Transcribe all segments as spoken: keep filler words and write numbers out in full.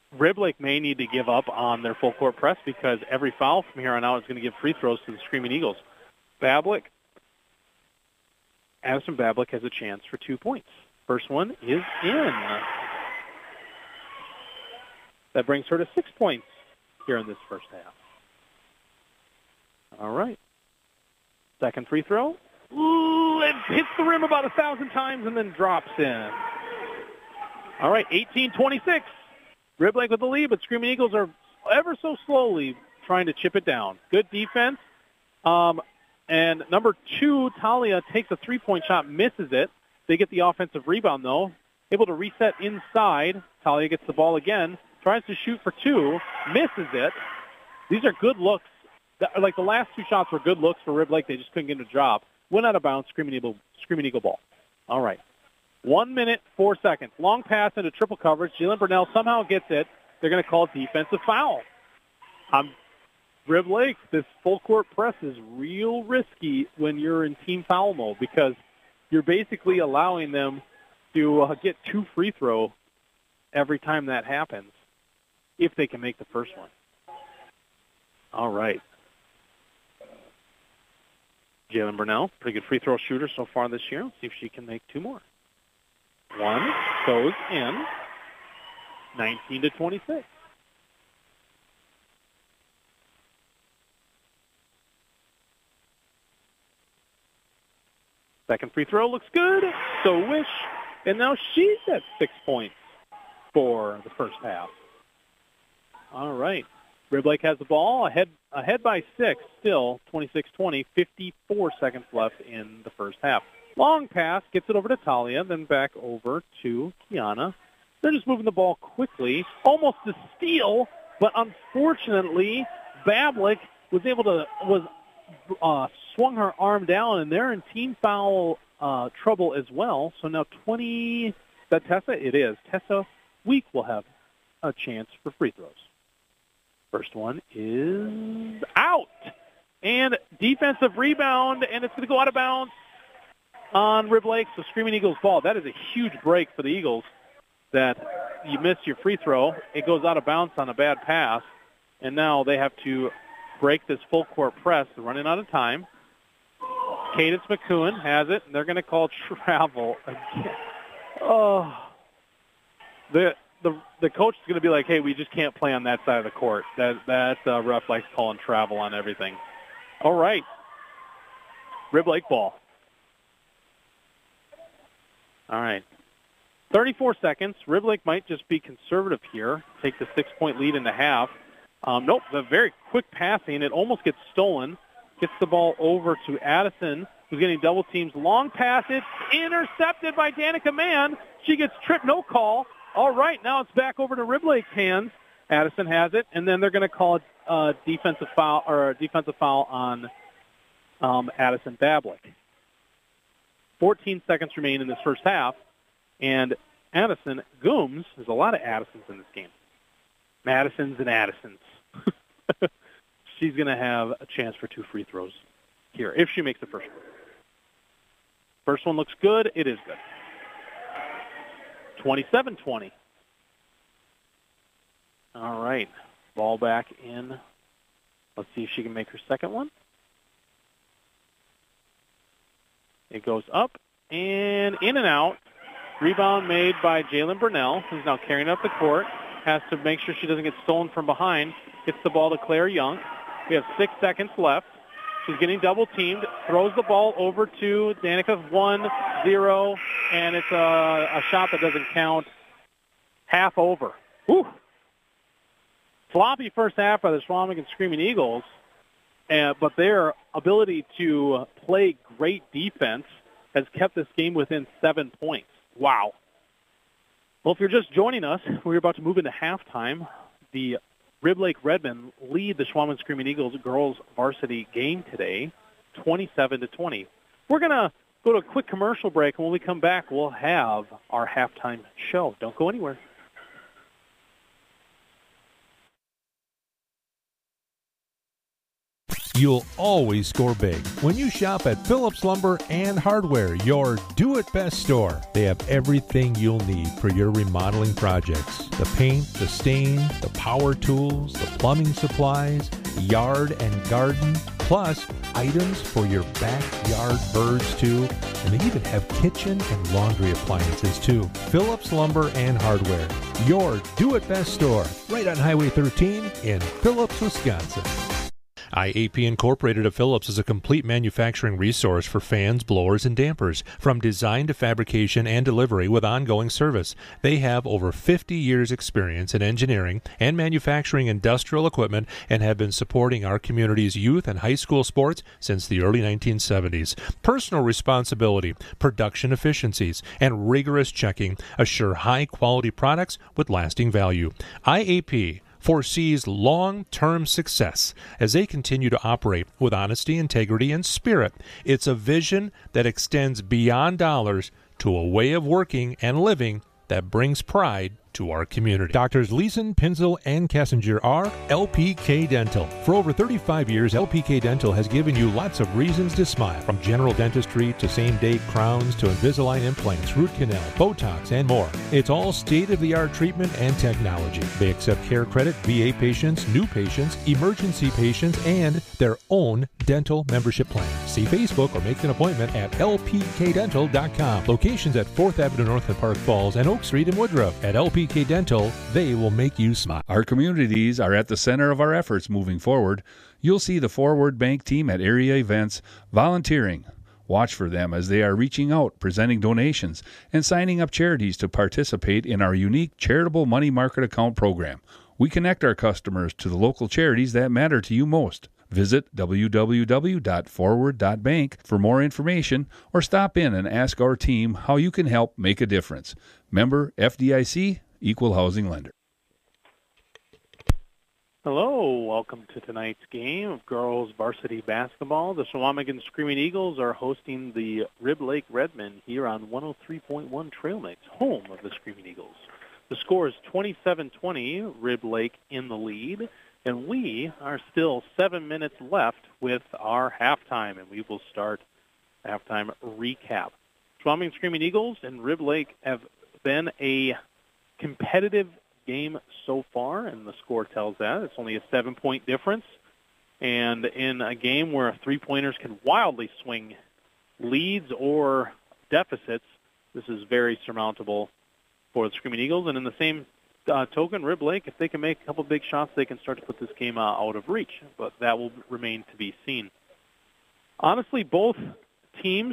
Rib Lake may need to give up on their full court press because every foul from here on out is going to give free throws to the Screaming Eagles. Bablick, Addison Bablick has a chance for two points. First one is in. That brings her to six points here in this first half. All right. Second free throw. Ooh, it hits the rim about a thousand times and then drops in. All right, eighteen twenty-six. Rib Lake with the lead, but Screaming Eagles are ever so slowly trying to chip it down. Good defense. Um, and number two, Talia, takes a three-point shot, misses it. They get the offensive rebound, though. Able to reset inside. Talia gets the ball again, tries to shoot for two, misses it. These are good looks. Like the last two shots were good looks for Rib Lake. They just couldn't get a drop. Went out of bounds, Screaming Eagle, Screaming Eagle ball. All right. One minute, four seconds. Long pass into triple coverage. Jalen Burnell somehow gets it. They're going to call defensive foul. Um, Rib Lake, this full court press is real risky when you're in team foul mode because you're basically allowing them to uh, get two free throw every time that happens if they can make the first one. All right. Jalen Burnell, pretty good free throw shooter so far this year. Let's see if she can make two more. One goes in, nineteen to twenty-six. Second free throw looks good. So Wish, and now she's at six points for the first half. All right. Rib Lake has the ball, ahead ahead by six, still twenty-six twenty, fifty-four seconds left in the first half. Long pass, gets it over to Talia, then back over to Kiana. They're just moving the ball quickly, almost a steal, but unfortunately, Bablick was able to, was uh, swung her arm down, and they're in team foul uh, trouble as well. So now twenty, is that Tessa? It is. Tessa Week will have a chance for free throws. First one is out. And defensive rebound, and it's going to go out of bounds on Rib Lake, so Screaming Eagles ball. That is a huge break for the Eagles that you missed your free throw. It goes out of bounds on a bad pass, and now they have to break this full court press. They're running out of time. Cadence McCoon has it, and they're going to call travel again. Oh, the the the coach is going to be like, hey, we just can't play on that side of the court. That that's uh, Ref likes calling travel on everything. All right, Rib Lake ball. All right. thirty-four seconds. Rib Lake might just be conservative here, take the six-point lead in the half. Um, nope, the very quick passing. It almost gets stolen. Gets the ball over to Addison, who's getting double teams. Long pass. It's intercepted by Danica Mann. She gets tripped, no call. All right, now it's back over to Rib Lake's hands. Addison has it, and then they're going to call a uh, defensive foul or a defensive foul on um, Addison Bablick. fourteen seconds remain in this first half, and Addison Gooms, there's a lot of Addisons in this game. Madisons and Addisons. She's going to have a chance for two free throws here if she makes the first one. First one looks good. It is good. twenty-seven twenty. All right. Ball back in. Let's see if she can make her second one. It goes up and in and out. Rebound made by Jalen Burnell, who's now carrying up the court. Has to make sure she doesn't get stolen from behind. Gets the ball to Claire Young. We have six seconds left. She's getting double-teamed. Throws the ball over to Danica. One, zero, and it's a, a shot that doesn't count. Half over. Whew. Sloppy first half by the Schwamigan Screaming Eagles. Uh, but their ability to play great defense has kept this game within seven points. Wow. Well, if you're just joining us, we're about to move into halftime. The Rib Lake Redmen lead the Schwamigan Screaming Eagles girls varsity game today, twenty-seven to twenty. We're going to go to a quick commercial break, and when we come back, we'll have our halftime show. Don't go anywhere. you'll always score big when you shop at Phillips Lumber and Hardware, your do-it-best store. They have everything you'll need for your remodeling projects. The paint, the stain, the power tools, the plumbing supplies, yard and garden, plus items for your backyard birds too. And they even have kitchen and laundry appliances too. Phillips Lumber and Hardware, your do-it-best store, right on Highway thirteen in Phillips, Wisconsin. I A P Incorporated of Phillips is a complete manufacturing resource for fans, blowers, and dampers, from design to fabrication and delivery with ongoing service. They have over fifty years experience in engineering and manufacturing industrial equipment and have been supporting our community's youth and high school sports since the early nineteen seventies. Personal responsibility, production efficiencies, and rigorous checking assure high-quality products with lasting value. I A P foresees long-term success as they continue to operate with honesty, integrity, and spirit. It's a vision that extends beyond dollars to a way of working and living that brings pride to our community. Doctors Leeson, Pinzel, and Kessinger are L P K Dental. For over thirty-five years, L P K Dental has given you lots of reasons to smile, from general dentistry to same-day crowns to Invisalign implants, root canal, Botox, and more. It's all state-of-the-art treatment and technology. They accept care credit, V A patients, new patients, emergency patients, and their own dental membership plan. See Facebook or make an appointment at L P K dental dot com. Locations at fourth Avenue North in Park Falls and Oak Street in Woodruff. At L P K Dental, they will make you smile. Our communities are at the center of our efforts moving forward. You'll see the Forward Bank team at area events volunteering. Watch for them as they are reaching out, presenting donations, and signing up charities to participate in our unique charitable money market account program. We connect our customers to the local charities that matter to you most. Visit w w w dot forward dot bank for more information or stop in and ask our team how you can help make a difference. Member F D I C, Equal Housing Lender. Hello, welcome to tonight's game of girls varsity basketball. The Chequamegon Screaming Eagles are hosting the Rib Lake Redmen here on one oh three point one Trail Mix, home of the Screaming Eagles. The score is twenty-seven twenty, Rib Lake in the lead, and we are still seven minutes left with our halftime, and we will start halftime recap. Chequamegon Screaming Eagles and Rib Lake have been a competitive game so far, and the score tells that. It's only a seven-point difference. And in a game where three-pointers can wildly swing leads or deficits, this is very surmountable for the Screaming Eagles. And in the same uh, token, Rib Lake, if they can make a couple big shots, they can start to put this game uh, out of reach. But that will remain to be seen. Honestly, both teams,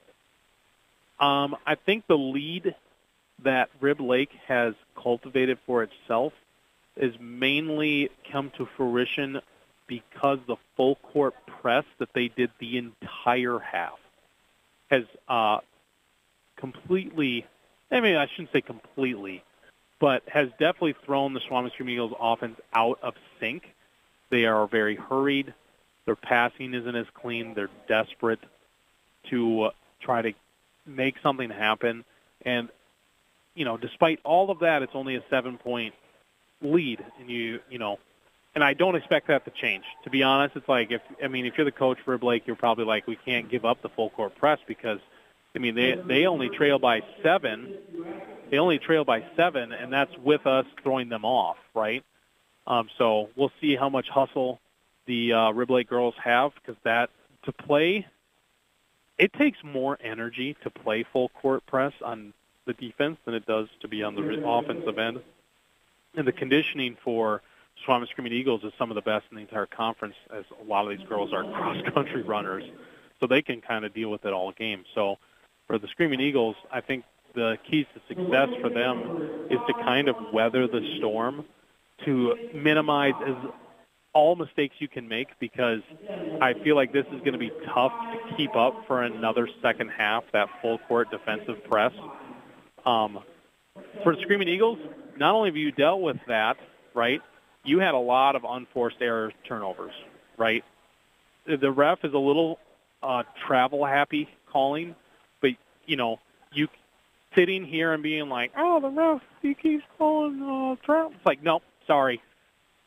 um, I think the lead that Rib Lake has cultivated for itself is mainly come to fruition because the full court press that they did the entire half has uh, completely, I mean, I shouldn't say completely, but has definitely thrown the Chequamegon Screaming Eagles offense out of sync. They are very hurried. Their passing isn't as clean. They're desperate to uh, try to make something happen. And you know, despite all of that, it's only a seven-point lead, and you, you know, and I don't expect that to change. To be honest, it's like if I mean, if you're the coach for Blake, you're probably like, we can't give up the full court press because, I mean, they they only trail by seven, they only trail by seven, and that's with us throwing them off, right? Um, so we'll see how much hustle the uh, Rib Lake girls have, because that to play, it takes more energy to play full court press on the defense than it does to be on the offensive end. And the conditioning for Chequamegon Screaming Eagles is some of the best in the entire conference, as a lot of these girls are cross-country runners, so they can kind of deal with it all game. So for the Screaming Eagles, I think the keys to success for them is to kind of weather the storm, to minimize as all mistakes you can make, because I feel like this is going to be tough to keep up for another second half, that full-court defensive press. Um, for the Screaming Eagles, not only have you dealt with that, right, you had a lot of unforced error turnovers, right? The ref is a little uh, travel-happy calling, but, you know, you sitting here and being like, oh, the ref, he keeps calling uh, travel. It's like, no, sorry.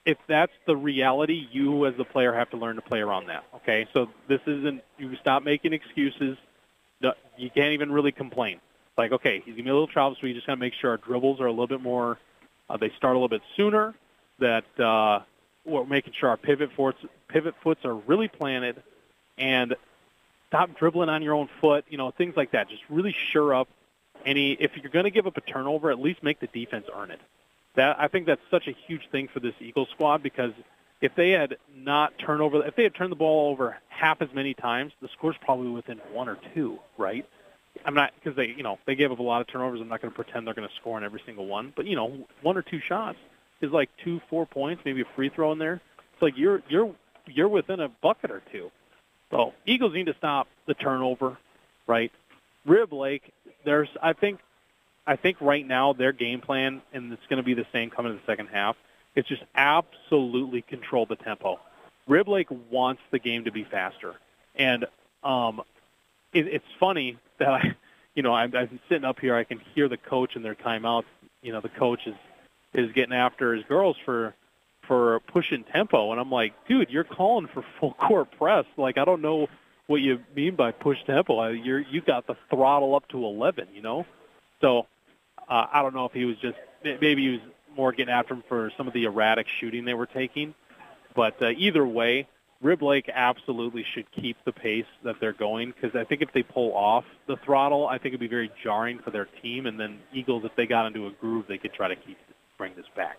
if that's the reality, you as the player have to learn to play around that, okay? So this isn't, you stop making excuses. You can't even really complain. Like, okay, he's going to be a little travel, so we just got to make sure our dribbles are a little bit more, uh, they start a little bit sooner, that uh, we're making sure our pivot foots, pivot foots are really planted, and stop dribbling on your own foot, you know, things like that. Just really sure up any, if you're going to give up a turnover, at least make the defense earn it. That I think that's such a huge thing for this Eagles squad, because if they had not turned over, if they had turned the ball over half as many times, the score's probably within one or two, right? I'm not, because they, you know, they gave up a lot of turnovers. I'm not going to pretend they're going to score on every single one, but you know, one or two shots is like two, four points, maybe a free throw in there. It's like you're you're you're within a bucket or two. So Eagles need to stop the turnover, right? Rib Lake, there's, I think. I think right now their game plan, and it's going to be the same coming in the second half, it's just absolutely control the tempo. Rib Lake wants the game to be faster. And um, it, it's funny that, I, you know, I'm, I'm sitting up here, I can hear the coach in their timeouts. You know, the coach is, is getting after his girls for for pushing tempo. And I'm like, dude, you're calling for full court press. Like, I don't know what you mean by push tempo. You're, you got the throttle up to eleven, you know? So uh, I don't know if he was just, maybe he was more getting after him for some of the erratic shooting they were taking. But uh, either way, Rib Lake absolutely should keep the pace that they're going, because I think if they pull off the throttle, I think it would be very jarring for their team. And then Eagles, if they got into a groove, they could try to keep bring this back.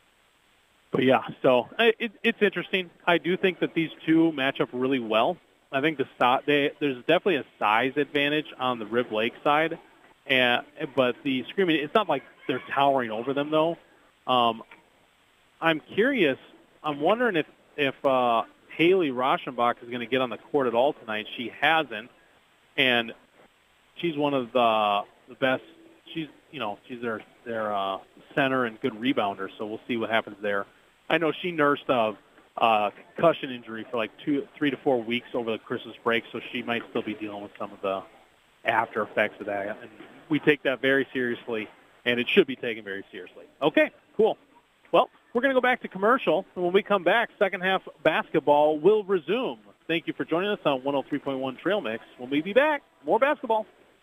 But, yeah, so it, it's interesting. I do think that these two match up really well. I think the they, there's definitely a size advantage on the Rib Lake side. And, but the Screaming, it's not like they're towering over them, though. Um, I'm curious. I'm wondering if, if uh, Haley Rauschenbach is going to get on the court at all tonight. She hasn't, and she's one of the, the best. She's, you know, she's their, their uh, center and good rebounder, so we'll see what happens there. I know she nursed a, a concussion injury for like two, three to four weeks over the Christmas break, so she might still be dealing with some of the after effects of that. And we take that very seriously, and it should be taken very seriously. Okay, cool. Well, we're going to go back to commercial, and when we come back, second half basketball will resume. Thank you for joining us on one oh three point one Trail Mix. When we be back, more basketball.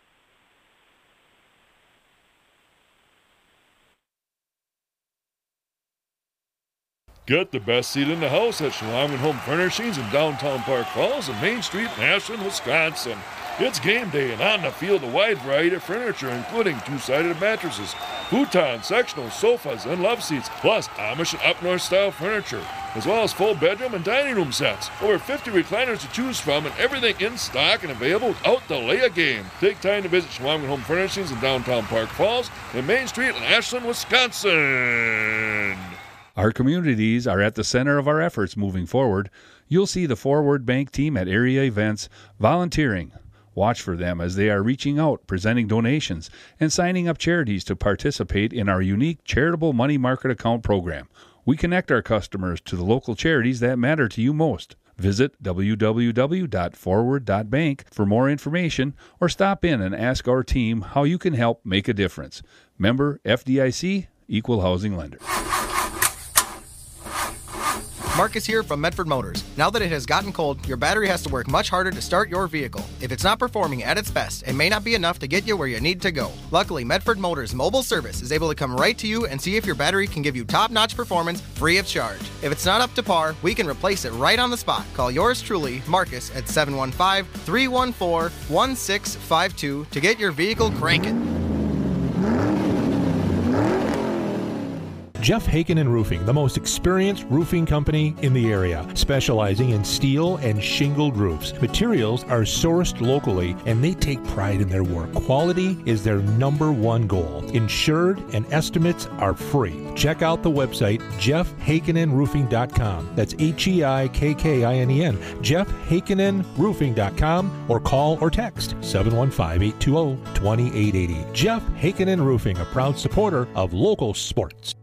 Get the best seat in the house at Shalomon Home Furnishings in downtown Park Falls and Main Street in Ashland, Wisconsin. It's game day, and on the field, a wide variety of furniture, including two-sided mattresses, futons, sectional sofas, and love seats, plus Amish and up-north style furniture, as well as full bedroom and dining room sets. Over fifty recliners to choose from, and everything in stock and available without delay a game. Take time to visit Shalomon Home Furnishings in downtown Park Falls and Main Street in Ashland, Wisconsin. Our communities are at the center of our efforts moving forward. You'll see the Forward Bank team at area events volunteering. Watch for them as they are reaching out, presenting donations, and signing up charities to participate in our unique charitable money market account program. We connect our customers to the local charities that matter to you most. Visit w w w dot forward dot bank for more information, or stop in and ask our team how you can help make a difference. Member F D I C, Equal Housing Lender. Marcus here from Medford Motors. Now that it has gotten cold, your battery has to work much harder to start your vehicle. If it's not performing at its best, it may not be enough to get you where you need to go. Luckily, Medford Motors mobile service is able to come right to you and see if your battery can give you top-notch performance free of charge. If it's not up to par, we can replace it right on the spot. Call yours truly, Marcus, at seven one five, three one four, one six five two to get your vehicle cranking. Jeff Haken Roofing, the most experienced roofing company in the area, specializing in steel and shingled roofs. Materials are sourced locally, and they take pride in their work. Quality is their number one goal. Insured and estimates are free. Check out the website, jeff hakkinen roofing dot com. That's H E I K K I N E N, jeff hakkinen roofing dot com, or call or text seven one five, eight two zero, two eight eight zero. Jeff Haken Roofing, a proud supporter of local sports.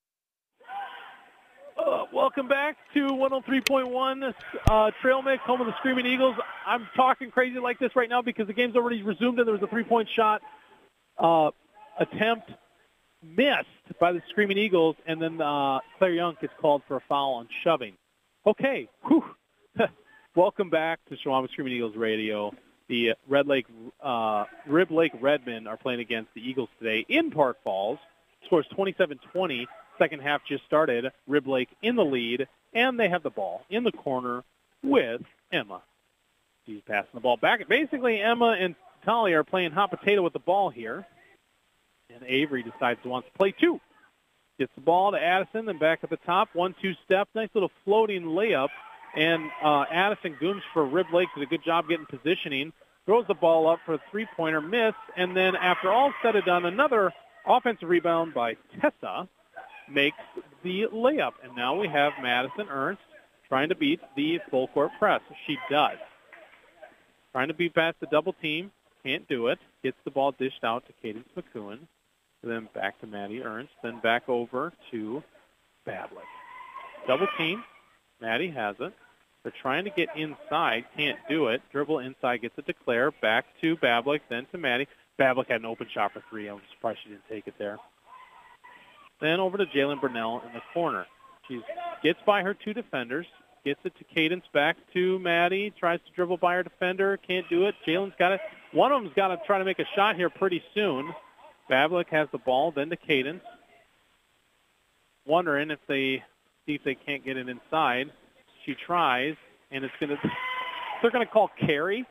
Welcome back to one oh three point one uh, Trail Mix, home of the Screaming Eagles. I'm talking crazy like this right now because the game's already resumed and there was a three-point shot uh, attempt missed by the Screaming Eagles, and then uh, Claire Young gets called for a foul on shoving. Okay, whew. Welcome back to Shawano Screaming Eagles Radio. The Red Lake, uh, Rib Lake Redmen are playing against the Eagles today in Park Falls. Scores twenty-seven twenty. Second half just started. Rib Lake in the lead, and they have the ball in the corner with Emma. She's passing the ball back. Basically, Emma and Talia are playing hot potato with the ball here. And Avery decides he wants to play two. Gets the ball to Addison, then back at the top. One, two step. Nice little floating layup. And uh, Addison Gooms for Rib Lake did a good job getting positioning. Throws the ball up for a three-pointer miss. And then after all said and done, another offensive rebound by Tessa makes the layup. And now we have Madison Ernst trying to beat the full court press. She does. Trying to beat past the double team. Can't do it. Gets the ball dished out to Cadence McCoon. Then back to Maddie Ernst. Then back over to Bablik. Double team. Maddie has it. They're trying to get inside. Can't do it. Dribble inside. Gets it to Claire. Back to Bablik. Then to Maddie. Bablik had an open shot for three. I was surprised she didn't take it there. Then over to Jalen Burnell in the corner. She gets by her two defenders. Gets it to Cadence. Back to Maddie. Tries to dribble by her defender. Can't do it. Jalen's got it. One of them's got to try to make a shot here pretty soon. Bablik has the ball. Then to Cadence. Wondering if they see if they can't get it inside. She tries, and it's going to. They're going to call carry.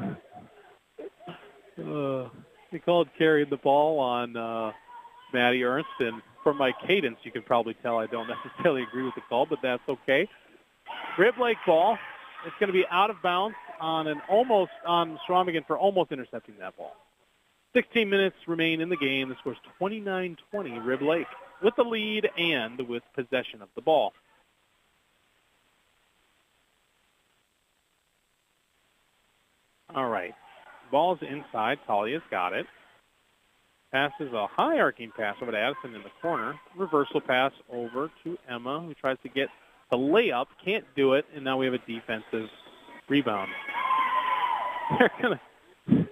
Uh, they called carry the ball on uh, Maddie Ernst, and from my cadence, you can probably tell I don't necessarily agree with the call, but that's okay. Rib Lake ball. It's going to be out of bounds on an almost on Schwamigan for almost intercepting that ball. sixteen minutes remain in the game. The score's twenty-nine twenty. Rib Lake with the lead and with possession of the ball. All right. Ball's inside. Talia's got it. Passes a high arcing pass over to Addison in the corner. Reversal pass over to Emma, who tries to get the layup. Can't do it, and now we have a defensive rebound. They're gonna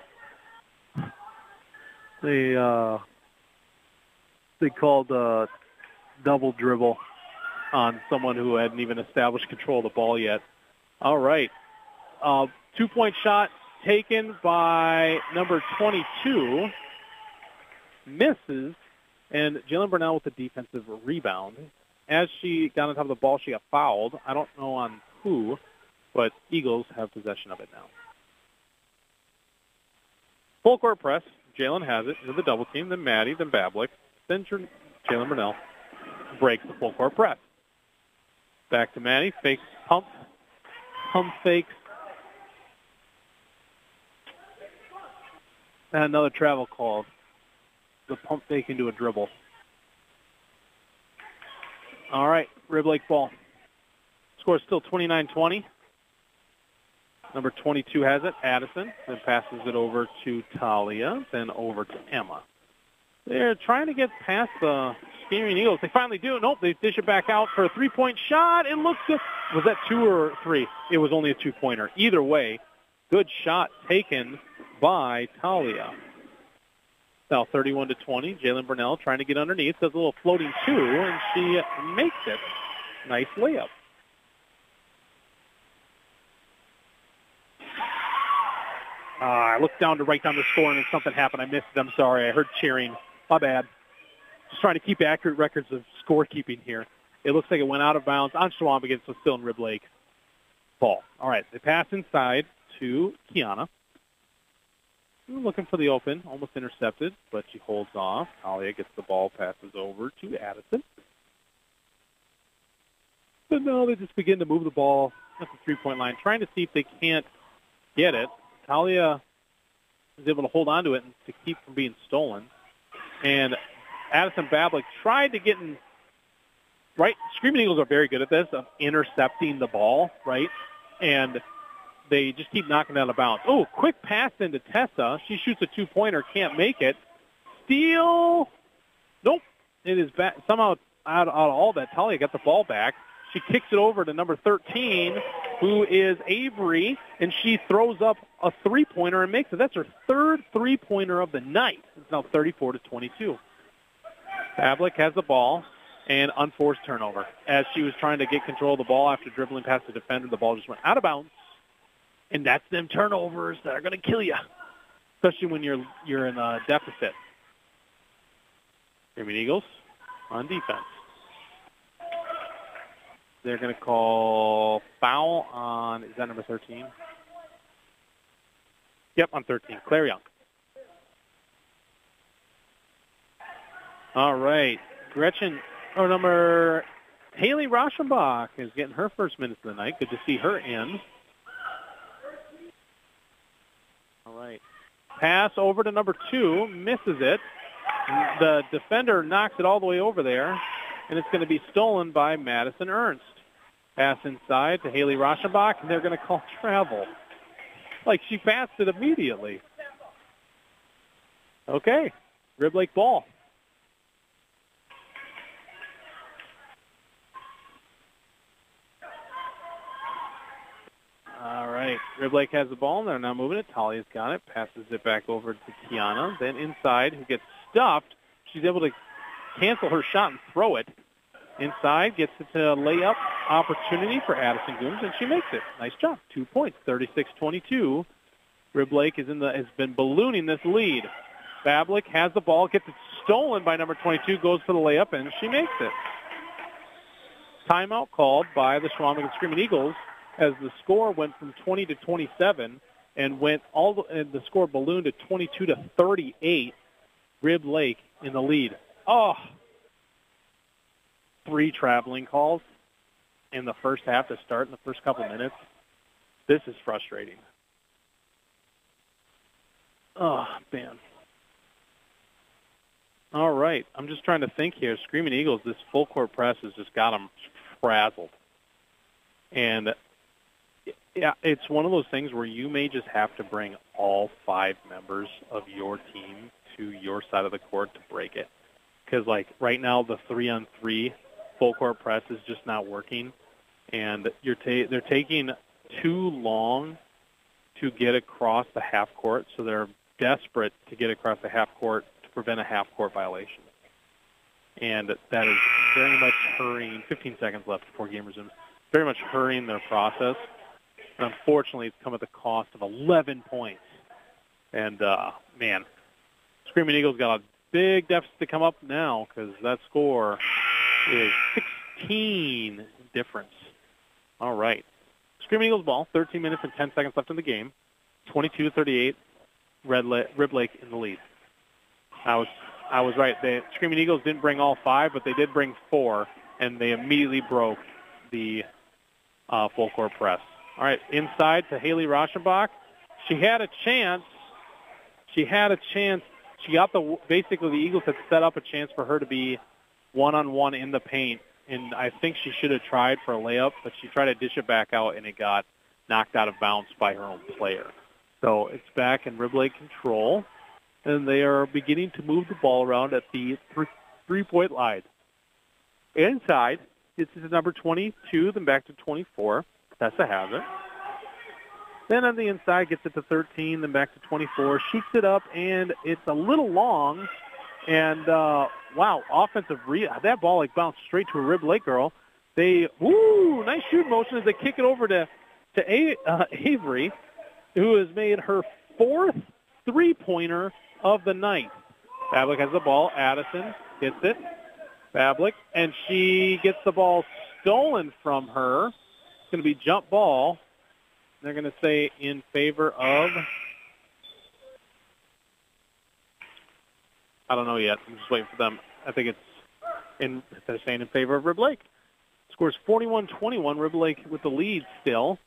they uh they called uh double dribble on someone who hadn't even established control of the ball yet. All right. Uh, two-point shot taken by number twenty-two. Misses, and Jalen Burnell with the defensive rebound. As she got on top of the ball, she got fouled. I don't know on who, but Eagles have possession of it now. Full court press. Jalen has it with the double team, then Maddie, then Bablik, then Jalen Burnell breaks the full court press. Back to Maddie, fakes, pump, pump fakes. And another travel called. The pump fake into a dribble. All right, Rib Lake ball. Score still twenty-nine twenty. Number twenty-two has it, Addison, then passes it over to Talia, then over to Emma. They're trying to get past the Screaming Eagles. They finally do. Nope, they dish it back out for a three-point shot. It looks good. Was that two or three? It was only a two-pointer. Either way, good shot taken by Talia. Now thirty-one to twenty. Jalen Burnell trying to get underneath. Does a little floating two, and she makes it. Nice layup. Uh, I looked down to write down the score, and then something happened. I missed it. I'm sorry. I heard cheering. My bad. Just trying to keep accurate records of scorekeeping here. It looks like it went out of bounds on Schwamigan, so still in Rib Lake ball. All right, they pass inside to Kiana. Looking for the open, almost intercepted, but she holds off. Talia gets the ball, passes over to Addison. But no, they just begin to move the ball at the three-point line, trying to see if they can't get it. Talia is able to hold on to it and to keep from being stolen. And Addison Bablik tried to get in, right? Screaming Eagles are very good at this, of intercepting the ball, right? And they just keep knocking it out of bounds. Oh, quick pass into Tessa. She shoots a two-pointer, can't make it. Steal. Nope. It is back. Somehow out, out of all that, Talia got the ball back. She kicks it over to number thirteen, who is Avery, and she throws up a three-pointer and makes it. That's her third three-pointer of the night. It's now thirty-four to twenty-two. Pavlik has the ball and unforced turnover. As she was trying to get control of the ball after dribbling past the defender, the ball just went out of bounds. And that's them turnovers that are going to kill you, especially when you're you're in a deficit. Screaming Eagles on defense. They're going to call foul on, is that number thirteen? Yep, on thirteen, Claire Young. All right, Gretchen, or number Haley Rauschenbach is getting her first minutes of the night. Good to see her in. All right, pass over to number two, misses it. The defender knocks it all the way over there, and it's going to be stolen by Madison Ernst. Pass inside to Haley Rauschenbach, and they're going to call travel. Like she passed it immediately. Okay, Rib Lake ball. All right, Rib Lake has the ball, and they're now moving it. Talia's got it, passes it back over to Tiana. Then inside, who gets stuffed. She's able to cancel her shot and throw it. Inside, gets it to layup opportunity for Addison Gooms, and she makes it. Nice job. Two points, thirty-six twenty-two. Rib Lake is in the has been ballooning this lead. Pavlik has the ball, gets it stolen by number twenty-two, goes for the layup, and she makes it. Timeout called by the Chequamegon Screaming Eagles as the score went from twenty to twenty-seven and went all the, and the score ballooned to twenty-two to thirty-eight. Rib Lake in the lead. Oh, three traveling calls in the first half to start in the first couple minutes. This is frustrating. Oh, man. All right. I'm just trying to think here. Screaming Eagles, this full court press has just got them frazzled. And yeah, it's one of those things where you may just have to bring all five members of your team to your side of the court to break it. Because, like, right now the three-on-three full court press is just not working. And you're ta- they're taking too long to get across the half court, so they're desperate to get across the half court to prevent a half court violation. And that is very much hurrying, fifteen seconds left before game resumes, very much hurrying their process. And unfortunately, it's come at the cost of eleven points. And, uh, man, Screaming Eagles got a big deficit to come up now because that score is sixteen difference. All right. Screaming Eagles ball, thirteen minutes and ten seconds left in the game. twenty-two to thirty-eight, Red Le- Rib Lake in the lead. I was I was right. The Screaming Eagles didn't bring all five, but they did bring four, and they immediately broke the uh, full court press. All right, inside to Haley Rauschenbach. She had a chance. She had a chance. She got the basically the Eagles had set up a chance for her to be one-on-one in the paint, and I think she should have tried for a layup, but she tried to dish it back out, and it got knocked out of bounds by her own player. So it's back in Rib Lake control, and they are beginning to move the ball around at the three-point line. Inside, it's to number twenty-two, then back to twenty-four. Tessa has it. Then on the inside, gets it to thirteen, then back to twenty-four. Shoots it up, and it's a little long. And, uh, wow, offensive re- that ball like bounced straight to a Rib Lake girl. They, woo, nice shoot motion as they kick it over to, to a- uh, Avery, who has made her fourth three-pointer of the night. Pavlik has the ball. Addison gets it. Pavlik, and she gets the ball stolen from her. It's going to be jump ball. They're going to say in favor of, I don't know yet. I'm just waiting for them. I think it's in, they're saying in favor of Rib Lake. Scores forty-one twenty-one. Rib Lake with the lead still.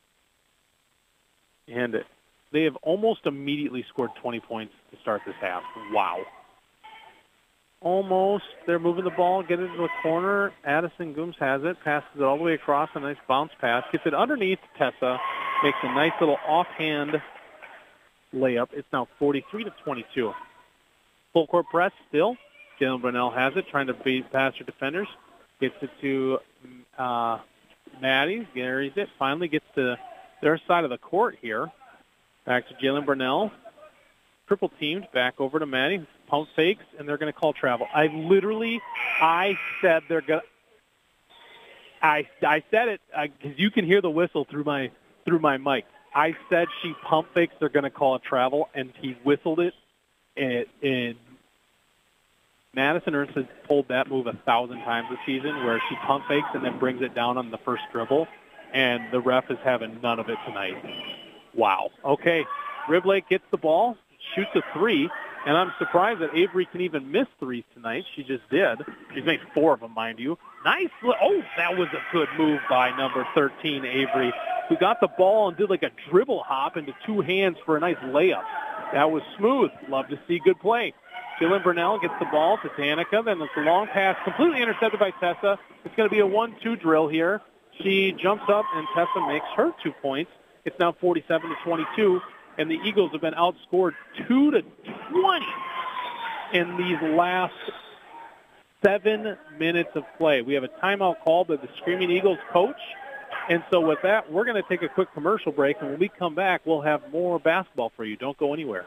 And they have almost immediately scored twenty points to start this half. Wow. Almost. They're moving the ball, get it into the corner. Addison Gooms has it, passes it all the way across, a nice bounce pass. Gets it underneath Tessa, makes a nice little offhand layup. It's now forty-three to twenty-two. Full court press still. Jalen Brunell has it, trying to beat past her defenders. Gets it to uh, Maddie. Carries it. Finally gets to their side of the court here. Back to Jalen Brunell. Triple teamed. Back over to Maddie. pump fakes, and they're going to call travel. I literally, I said they're going to, I, I said it because you can hear the whistle through my through my mic. I said she pump fakes, they're going to call it travel, and he whistled it. And, and Madison Ernst has pulled that move a thousand times this season, where she pump fakes and then brings it down on the first dribble, and the ref is having none of it tonight. Wow. Okay, Rib Lake gets the ball, shoots a three, and I'm surprised that Avery can even miss threes tonight. She just did. She's made four of them, mind you. Nice. Oh, that was a good move by number thirteen, Avery, who got the ball and did like a dribble hop into two hands for a nice layup. That was smooth. Love to see good play. Jalen Burnell gets the ball to Danica. Then it's a long pass, completely intercepted by Tessa. It's going to be a one two drill here. She jumps up, and Tessa makes her two points. It's now forty-seven to twenty-two, and the Eagles have been outscored two to twenty in these last seven minutes of play. We have a timeout called by the Screaming Eagles coach. And so with that, we're going to take a quick commercial break, and when we come back, we'll have more basketball for you. Don't go anywhere.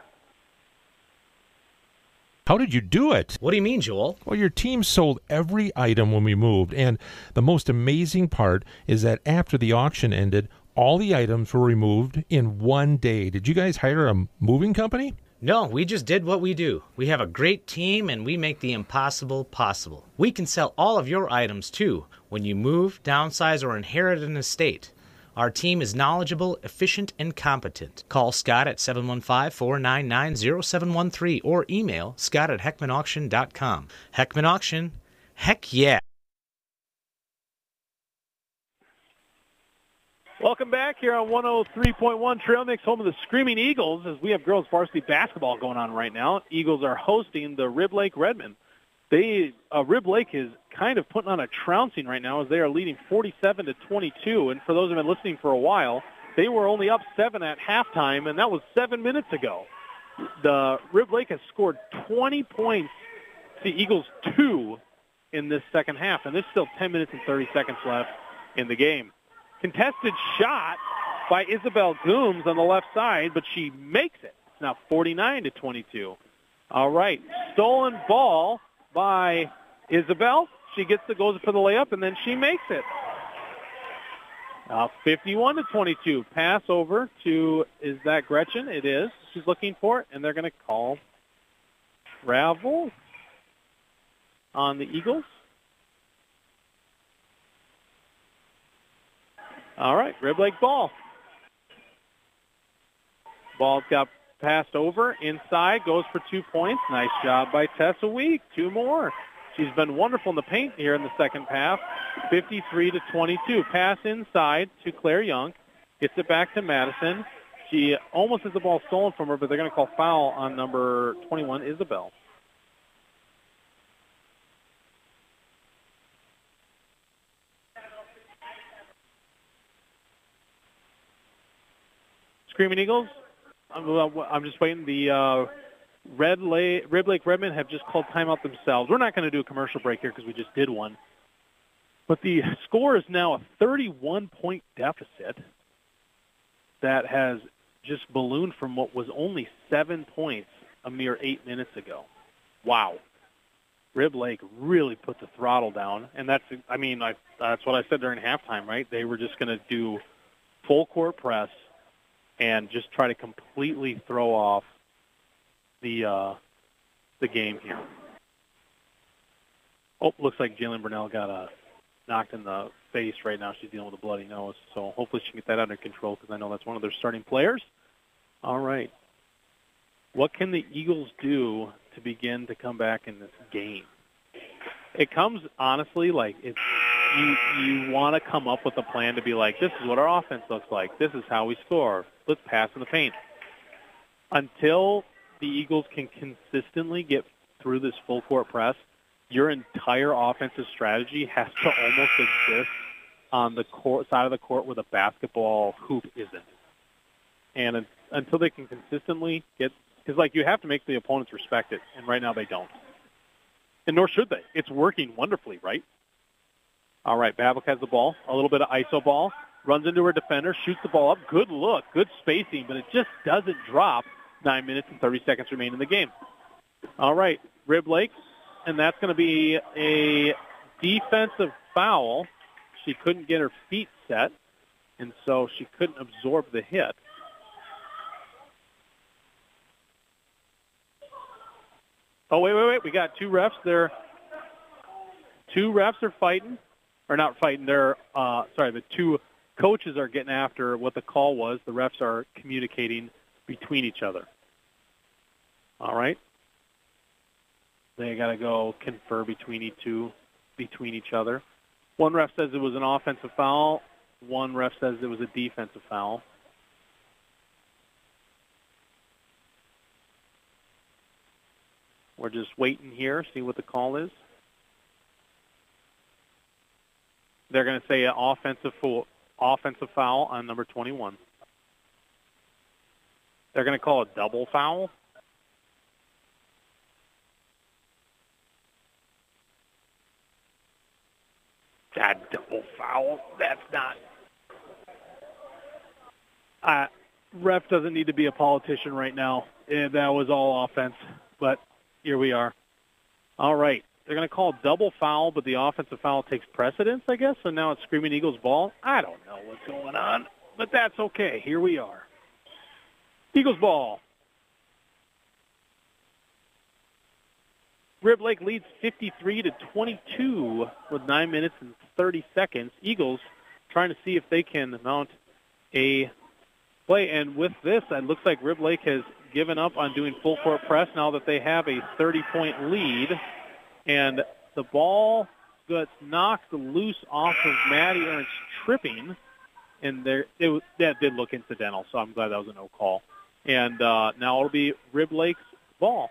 How did you do it? What do you mean, Joel? Well, your team sold every item when we moved, and the most amazing part is that after the auction ended, all the items were removed in one day. Did you guys hire a moving company? No, we just did what we do. We have a great team, and we make the impossible possible. We can sell all of your items, too, when you move, downsize, or inherit an estate. Our team is knowledgeable, efficient, and competent. Call Scott at seven one five, four nine nine, zero seven one three or email scott at heckman auction dot com. Heckman Auction? Heck yeah! Welcome back here on one oh three point one Trail Mix, home of the Screaming Eagles, as we have girls varsity basketball going on right now. Eagles are hosting the Rib Lake Redmen. They uh, Rib Lake is kind of putting on a trouncing right now, as they are leading forty-seven to twenty-two. And for those who have been listening for a while, they were only up seven at halftime, and that was seven minutes ago. The Rib Lake has scored twenty points to Eagles two in this second half, and there's still ten minutes and thirty seconds left in the game. Contested shot by Isabel Gooms on the left side, but she makes it. It's now forty-nine to twenty-two. All right, stolen ball by Isabel. She gets the goes for the layup, and then she makes it. Uh, fifty-one to twenty-two. Pass over to, is that Gretchen? It is. She's looking for it, and they're going to call travel on the Eagles. All right, Rib Lake ball. Ball got passed over inside, goes for two points. Nice job by Tessa Week. Two more. She's been wonderful in the paint here in the second half. fifty-three to twenty-two. Pass inside to Claire Young. Gets it back to Madison. She almost has the ball stolen from her, but they're going to call foul on number twenty-one, Isabel. Screaming Eagles, I'm, I'm just waiting. The uh, Red Lake, Rib Lake Redmen have just called timeout themselves. We're not going to do a commercial break here because we just did one. But the score is now a thirty-one point deficit that has just ballooned from what was only seven points a mere eight minutes ago. Wow. Rib Lake really put the throttle down. And that's, I mean, I, that's what I said during halftime, right? They were just going to do full court press and just try to completely throw off the uh, the game here. Oh, looks like Jalen Burnell got uh, knocked in the face right now. She's dealing with a bloody nose, so hopefully she can get that under control, because I know that's one of their starting players. All right. What can the Eagles do to begin to come back in this game? It comes, honestly, like it's you, you want to come up with a plan to be like, this is what our offense looks like. This is how we score. Let's pass in the paint. Until the Eagles can consistently get through this full court press, your entire offensive strategy has to almost exist on the court, side of the court where the basketball hoop isn't. And un, until they can consistently get, because like you have to make the opponents respect it, and right now they don't. And nor should they. It's working wonderfully, right? All right, Babcock has the ball, a little bit of I S O ball, runs into her defender, shoots the ball up. Good look, good spacing, but it just doesn't drop. Nine minutes and thirty seconds remain in the game. All right, Rib Lake, and that's going to be a defensive foul. She couldn't get her feet set, and so she couldn't absorb the hit. Oh, wait, wait, wait. We got two refs there. Two refs are fighting, or not fighting. They're, uh, sorry, the two coaches are getting after what the call was. The refs are communicating between each other. All right. They got to go confer between each two, between each other. One ref says it was an offensive foul. One ref says it was a defensive foul. We're just waiting here, see what the call is. They're going to say an offensive foul, offensive foul on number twenty-one. They're going to call a double foul. That double foul, that's not. Uh, ref doesn't need to be a politician right now. Yeah, that was all offense, but here we are. All right. They're going to call a double foul, but the offensive foul takes precedence, I guess, so now it's Screaming Eagles ball. I don't know what's going on, but that's okay. Here we are. Eagles ball. Rib Lake leads fifty-three to twenty-two with nine minutes and thirty seconds. Eagles trying to see if they can mount a play. And with this, it looks like Rib Lake has given up on doing full court press now that they have a thirty-point lead. And the ball gets knocked loose off of Maddie Ernst tripping. And there, it, that did look incidental, so I'm glad that was a no call. And uh, now it'll be Rib Lake's ball.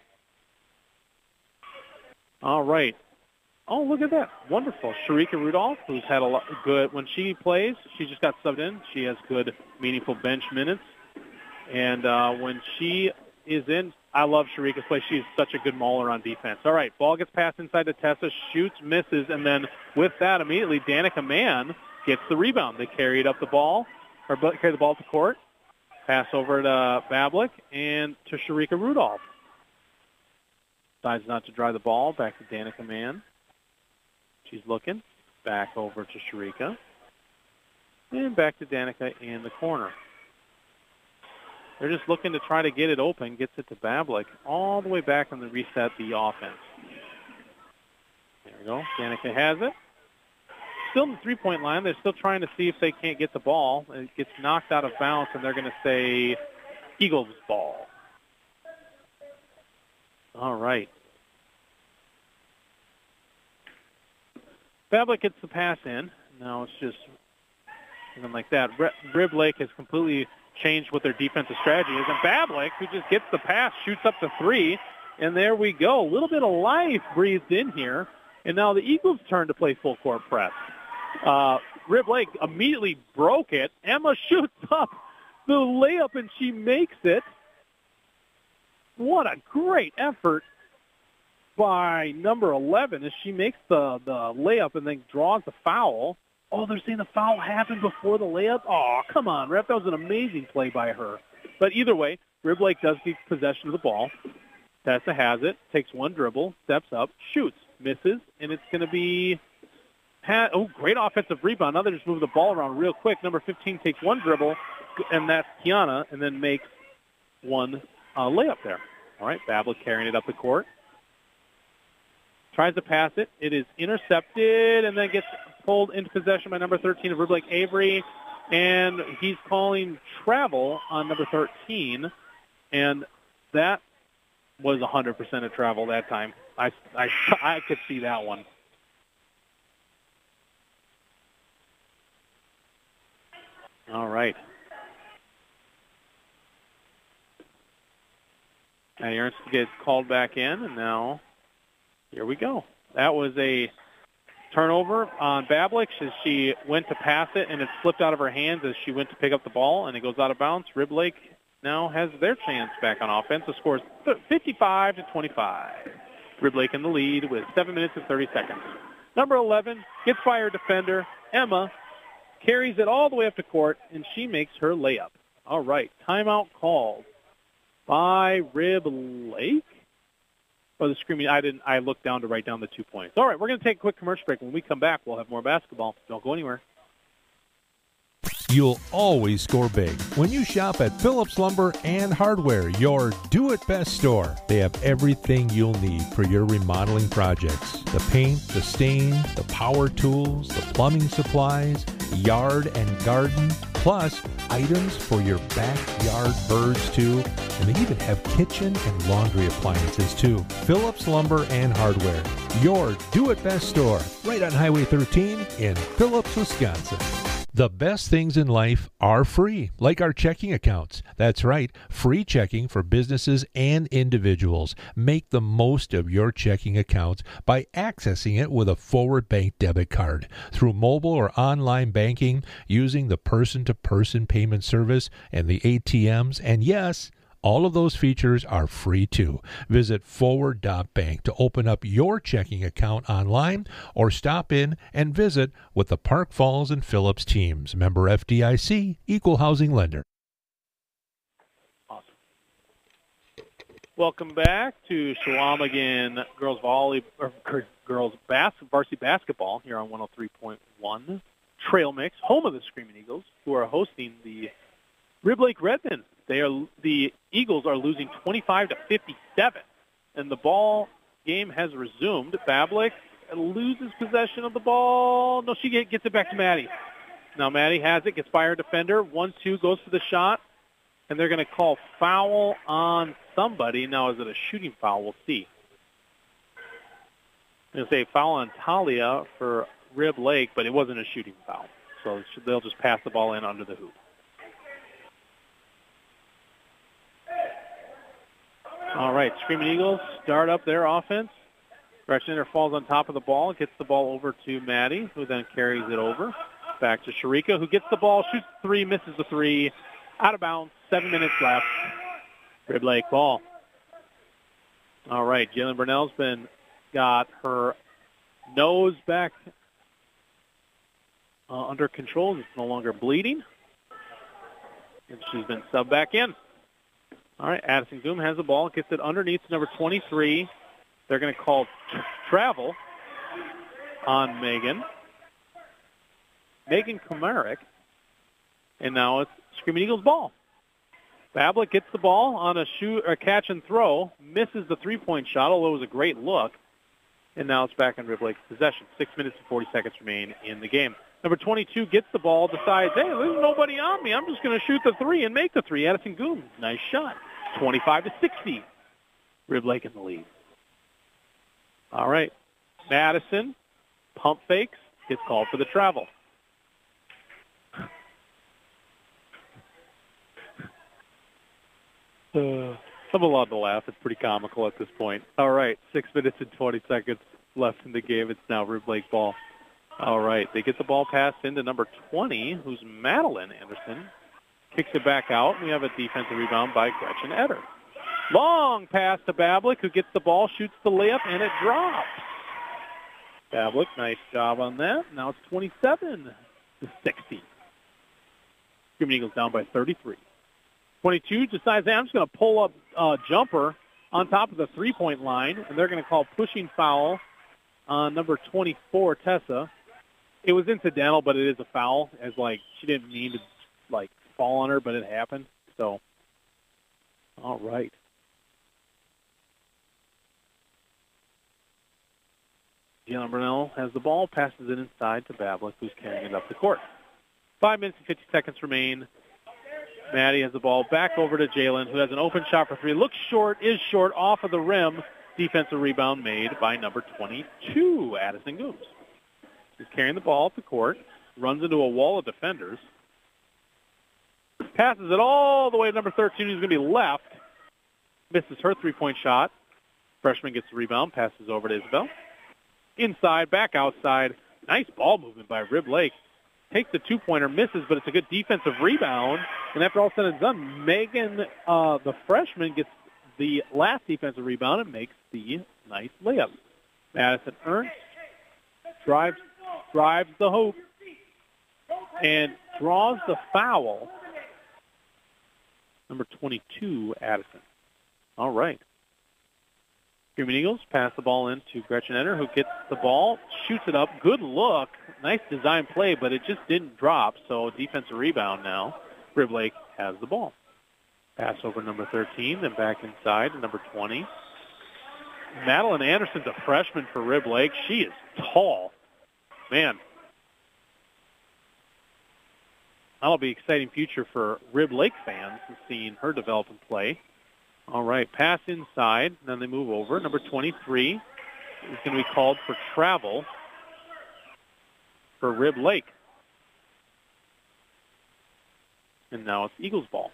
All right. Oh, look at that. Wonderful. Sharika Rudolph, who's had a lot good, when she plays, she just got subbed in. She has good, meaningful bench minutes. And uh, when she is in, I love Sharika's play. She's such a good mauler on defense. All right, ball gets passed inside to Tessa, shoots, misses, and then with that, immediately Danica Mann gets the rebound. They carry it up the ball, or carry the ball up the court, pass over to Bablik and to Sharika Rudolph. Decides not to drive the ball, back to Danica Mann. She's looking, back over to Sharika, and back to Danica in the corner. They're just looking to try to get it open, gets it to Bablik, all the way back on the reset the offense. There we go. Danica has it. Still in the three-point line. They're still trying to see if they can't get the ball. It gets knocked out of bounds, and they're going to say Eagles ball. All right. Bablik gets the pass in. Now it's just something like that. Rib Lake has completely changed what their defensive strategy is. And Bablik, who just gets the pass, shoots up to three. And there we go. A little bit of life breathed in here. And now the Eagles' turn to play full court press. Uh, Rib Lake immediately broke it. Emma shoots up the layup, and she makes it. What a great effort by number eleven as she makes the, the layup and then draws the foul. Oh, they're saying the foul happened before the layup? Oh, come on, ref. That was an amazing play by her. But either way, Rib Lake does get possession of the ball. Tessa has it, takes one dribble, steps up, shoots, misses, and it's going to be Pat. Oh, great offensive rebound. Now they just move the ball around real quick. Number fifteen takes one dribble, and that's Kiana, and then makes one uh, layup there. All right, Bablik carrying it up the court. Tries to pass it. It is intercepted and then gets pulled into possession by number thirteen of Rib Lake Avery. And he's calling travel on number thirteen. And that was one hundred percent of travel that time. I, I, I could see that one. All right. And Ernst gets called back in, and now here we go. That was a turnover on Bablik as she went to pass it, and it slipped out of her hands as she went to pick up the ball, and it goes out of bounds. Rib Lake now has their chance back on offense. The score is fifty-five to twenty-five. Rib Lake in the lead with seven minutes and thirty seconds. Number eleven gets by her defender. Emma carries it all the way up to court, and she makes her layup. All right, timeout called by Rib Lake. Or the screaming, I didn't. I looked down to write down the two points. All right, we're going to take a quick commercial break. When we come back, we'll have more basketball. Don't go anywhere. You'll always score big when you shop at Phillips Lumber and Hardware, your do-it-best store. They have everything you'll need for your remodeling projects. The paint, the stain, the power tools, the plumbing supplies, yard and garden, plus items for your backyard birds too. And they even have kitchen and laundry appliances too. Phillips Lumber and Hardware, your do-it-best store, right on Highway thirteen in Phillips, Wisconsin. The best things in life are free, like our checking accounts. That's right, free checking for businesses and individuals. Make the most of your checking accounts by accessing it with a Forward Bank debit card through mobile or online banking, using the person-to-person payment service and the A T Ms, and yes, all of those features are free too. Visit forward dot bank to open up your checking account online or stop in and visit with the Park Falls and Phillips teams. Member F D I C, Equal Housing Lender. Awesome. Welcome back to Shawamigan girls volley or girls bas- varsity basketball here on one oh three point one Trail Mix, home of the Screaming Eagles, who are hosting the Rib Lake Redmen. They are the Eagles are losing twenty-five to fifty-seven, and the ball game has resumed. Bablik loses possession of the ball. No, she gets it back to Maddie. Now Maddie has it, gets by her defender. One, two, goes for the shot, and they're going to call foul on somebody. Now, is it a shooting foul? We'll see. I'm going to say foul on Talia for Rib Lake, but it wasn't a shooting foul, so they'll just pass the ball in under the hoop. All right, Screaming Eagles start up their offense. Rechtschneider falls on top of the ball, gets the ball over to Maddie, who then carries it over. Back to Sharika, who gets the ball, shoots three, misses the three. Out of bounds, seven minutes left. Rib Lake ball. All right, Jalen Burnell's been got her nose back uh, under control. It's no longer bleeding. And she's been subbed back in. All right, Addison Goom has the ball, gets it underneath to number twenty-three. They're going to call t- travel on Megan. Megan Komarick. And now it's Screaming Eagles ball. Bablik gets the ball on a shoot or catch and throw, misses the three-point shot, although it was a great look. And now it's back in Rib Lake's possession. Six minutes and forty seconds remain in the game. Number twenty-two gets the ball, decides, hey, there's nobody on me. I'm just going to shoot the three and make the three. Addison Goom, nice shot. twenty-five to sixty. Rib Lake in the lead. All right. Madison, pump fakes, gets called for the travel. Uh, I'm allowed to laugh. It's pretty comical at this point. All right. Six minutes and twenty seconds left in the game. It's now Rib Lake ball. All right, they get the ball passed into number twenty, who's Madeline Anderson. Kicks it back out. We have a defensive rebound by Gretchen Etter. Long pass to Bablik, who gets the ball, shoots the layup, and it drops. Bablik, nice job on that. Now it's twenty-seven to sixty. Screaming Eagles down by thirty-three. twenty-two decides, hey, I'm just going to pull up uh, jumper on top of the three-point line, and they're going to call pushing foul on number twenty-four, Tessa. It was incidental, but it is a foul, as, like, she didn't mean to, like, fall on her, but it happened. So, all right. Jalen Brunell has the ball, passes it inside to Bablik, who's carrying it up the court. Five minutes and fifty seconds remain. Maddie has the ball back over to Jalen, who has an open shot for three. Looks short, is short, off of the rim. Defensive rebound made by number twenty-two, Addison Gooms. He's carrying the ball up the court, runs into a wall of defenders, passes it all the way to number thirteen, who's going to be left. Misses her three-point shot. Freshman gets the rebound, passes over to Isabel. Inside, back outside. Nice ball movement by Rib Lake. Takes the two-pointer, misses, but it's a good defensive rebound. And after all said and done, Megan, uh, the freshman, gets the last defensive rebound and makes the nice layup. Madison Ernst drives, drives the hoop and draws the foul. Number twenty-two, Addison. All right. Freeman Eagles pass the ball into Gretchen Eder, who gets the ball, shoots it up. Good look. Nice design play, but it just didn't drop, so defensive rebound now. Rib Lake has the ball. Pass over number thirteen, then back inside to number twenty. Madeline Anderson's a freshman for Rib Lake. She is tall. Man. That'll be an exciting future for Rib Lake fans seeing her develop and play. All right, pass inside. Then they move over. Number twenty-three is going to be called for travel for Rib Lake. And now it's Eagles ball.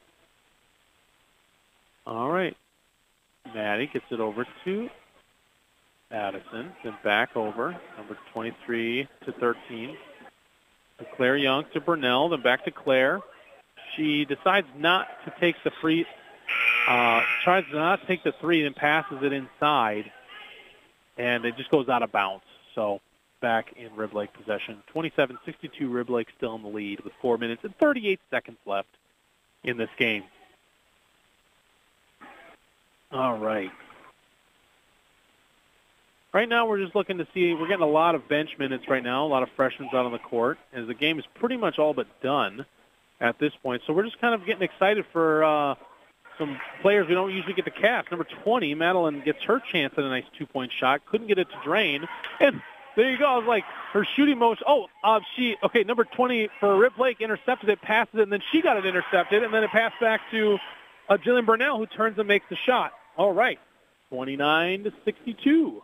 All right. Maddie gets it over to Addison. Then back over. Number twenty-three to thirteen. To Claire Young to Burnell. Then back to Claire. She decides not to take the free... Uh, tries to not take the three and passes it inside, and it just goes out of bounds. So back in Rib Lake possession. twenty-seven sixty-two, Rib Lake still in the lead with four minutes and thirty-eight seconds left in this game. All right. Right now we're just looking to see, we're getting a lot of bench minutes right now, a lot of freshmen out on the court, as the game is pretty much all but done at this point. So we're just kind of getting excited for uh, some players we don't usually get to cast. Number twenty, Madeline gets her chance at a nice two-point shot. Couldn't get it to drain. And there you go. I was like, her shooting motion. Oh, uh, she, okay, number twenty for Rib Lake intercepted it, passes it, and then she got it intercepted, and then it passed back to uh, Jillian Burnell, who turns and makes the shot. All right, twenty-nine to sixty-two.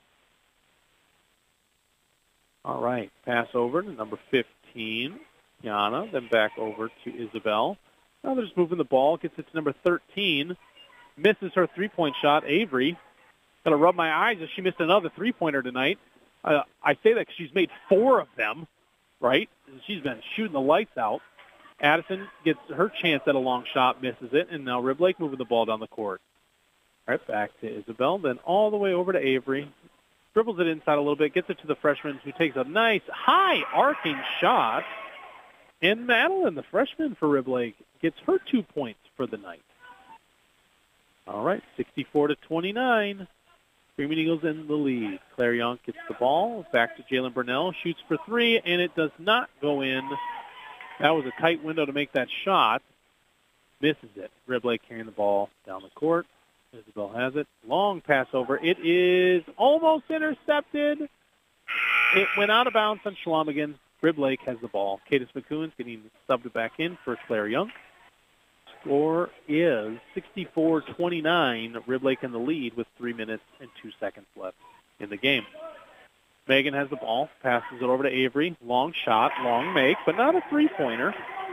All right, pass over to number fifteen, Yana, then back over to Isabel. Now they're just moving the ball, gets it to number thirteen, misses her three-point shot. Avery, got to rub my eyes as she missed another three-pointer tonight. Uh, I say that because she's made four of them, right? She's been shooting the lights out. Addison gets her chance at a long shot, misses it, and now Rib Lake moving the ball down the court. All right, back to Isabel, then all the way over to Avery. Dribbles it inside a little bit, gets it to the freshman, who takes a nice high arcing shot. And Madeline, the freshman for Rib Lake, gets her two points for the night. All right, sixty-four to twenty-nine. Freeman Eagles in the lead. Claire Young gets the ball. Back to Jalen Burnell. Shoots for three, and it does not go in. That was a tight window to make that shot. Misses it. Rib Lake carrying the ball down the court. Isabel has it. Long pass over. It is almost intercepted. It went out of bounds on Schlamigan. Rib Lake has the ball. Cadence McCoon's getting subbed back in for Claire Young. Score is sixty-four twenty-nine. Rib Lake in the lead with three minutes and two seconds left in the game. Megan has the ball. Passes it over to Avery. Long shot, long make, but not a three-pointer.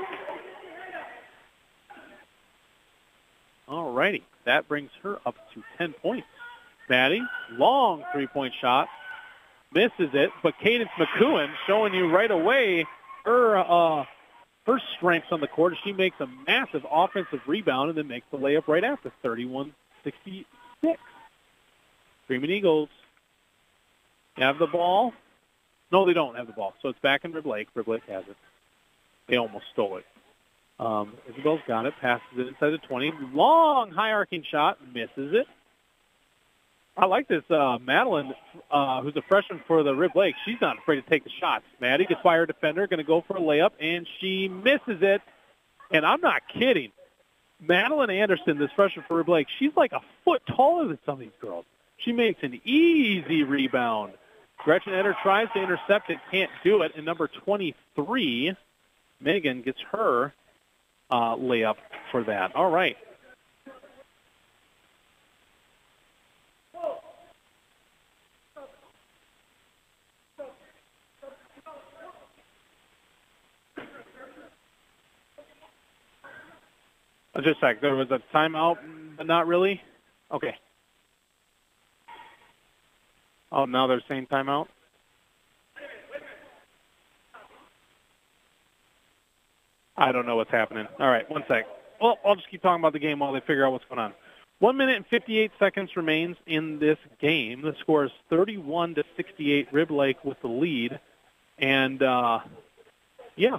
All righty. That brings her up to ten points. Maddie, long three-point shot. Misses it, but Cadence McCoon showing you right away her uh, her strengths on the court. She makes a massive offensive rebound and then makes the layup right after, thirty-one sixty-six. Freeman Eagles have the ball. No, they don't have the ball, so it's back in Rib Lake. Rib Lake has it. They almost stole it. Um, Isabel's got it, passes it inside the twenty. Long, high-arcing shot, misses it. I like this uh, Madeline, uh, who's a freshman for the Rib Lake. She's not afraid to take the shots. Maddie gets by her defender, going to go for a layup, and she misses it. And I'm not kidding. Madeline Anderson, this freshman for Rib Lake, she's like a foot taller than some of these girls. She makes an easy rebound. Gretchen Eder tries to intercept it, can't do it. And number twenty-three, Megan, gets her uh, layup for that. All right. Just a sec. There was a timeout, but not really? Okay. Oh, now they're saying timeout? I don't know what's happening. All right, one sec. Well, I'll just keep talking about the game while they figure out what's going on. One minute and fifty-eight seconds remains in this game. The score is thirty-one to sixty-eight. Rib Lake with the lead. And, uh, yeah.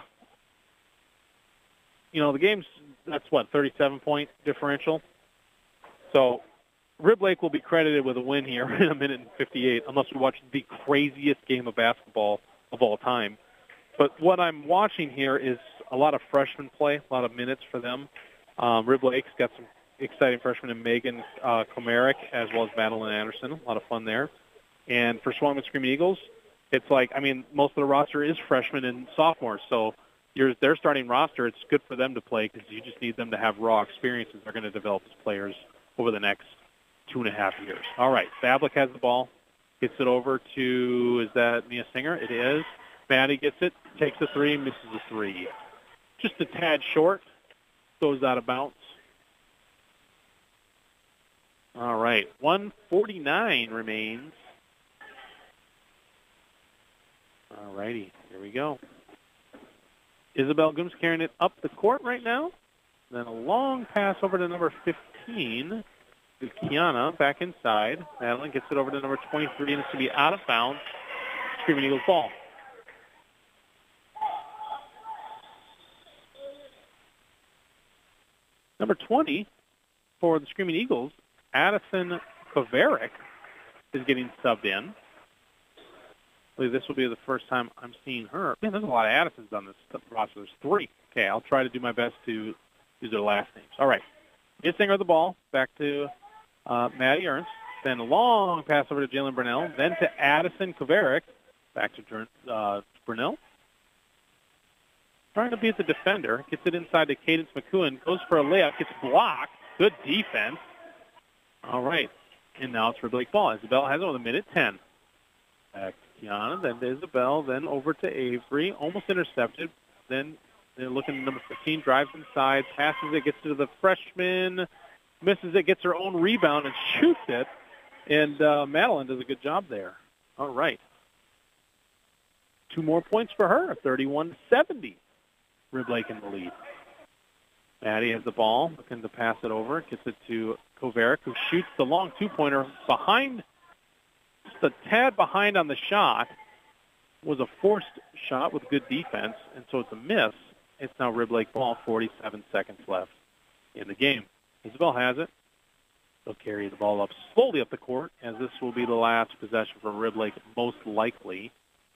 You know, the game's, that's what, thirty-seven point differential? So Rib Lake will be credited with a win here in a minute and fifty-eight, unless we watch the craziest game of basketball of all time. But what I'm watching here is a lot of freshmen play, a lot of minutes for them. Um, Rib Lake's got some exciting freshmen in Megan uh, Komarick as well as Madeline Anderson. A lot of fun there. And for Swanman Screaming Eagles, it's like, I mean, most of the roster is freshmen and sophomores, so you're, their starting roster, it's good for them to play because you just need them to have raw experiences. They're going to develop as players over the next two and a half years. All right, Fablik has the ball, gets it over to, is that Mia Singer? It is. Maddie gets it, takes a three, misses a three. Just a tad short, goes out of bounds. All right, one forty-nine remains. All righty, here we go. Isabel Gooms carrying it up the court right now. Then a long pass over to number fifteen. To Kiana, back inside. Madeline gets it over to number twenty-three, and it's going to be out of bounds. Screaming Eagles ball. Number twenty for the Screaming Eagles, Addison Kovaric, is getting subbed in. I believe this will be the first time I'm seeing her. Man, there's a lot of Addisons on this roster. There's three. Okay, I'll try to do my best to use their last names. All right. Missing her the ball. Back to uh, Maddie Ernst. Then a long pass over to Jalen Burnell. Then to Addison Kovaric. Back to uh, Burnell. Trying to beat the defender. Gets it inside to Cadence McCoon. Goes for a layup. Gets blocked. Good defense. All right. And now it's for Blake ball. Isabel has it with a minute ten. Back to Kiana. Then to Isabel. Then over to Avery. Almost intercepted. Then they're looking at number fifteen. Drives inside. Passes it. Gets to the freshman. Misses it. Gets her own rebound and shoots it. And uh, Madeline does a good job there. All right. Two more points for her. thirty-one to seventy. Rib Lake in the lead. Maddie has the ball, looking to pass it over. Gets it to Kovaric, who shoots the long two-pointer behind, just a tad behind on the shot. It was a forced shot with good defense, and so it's a miss. It's now Rib Lake ball, forty-seven seconds left in the game. Isabel has it. They'll carry the ball up slowly up the court, as this will be the last possession for Rib Lake, most likely.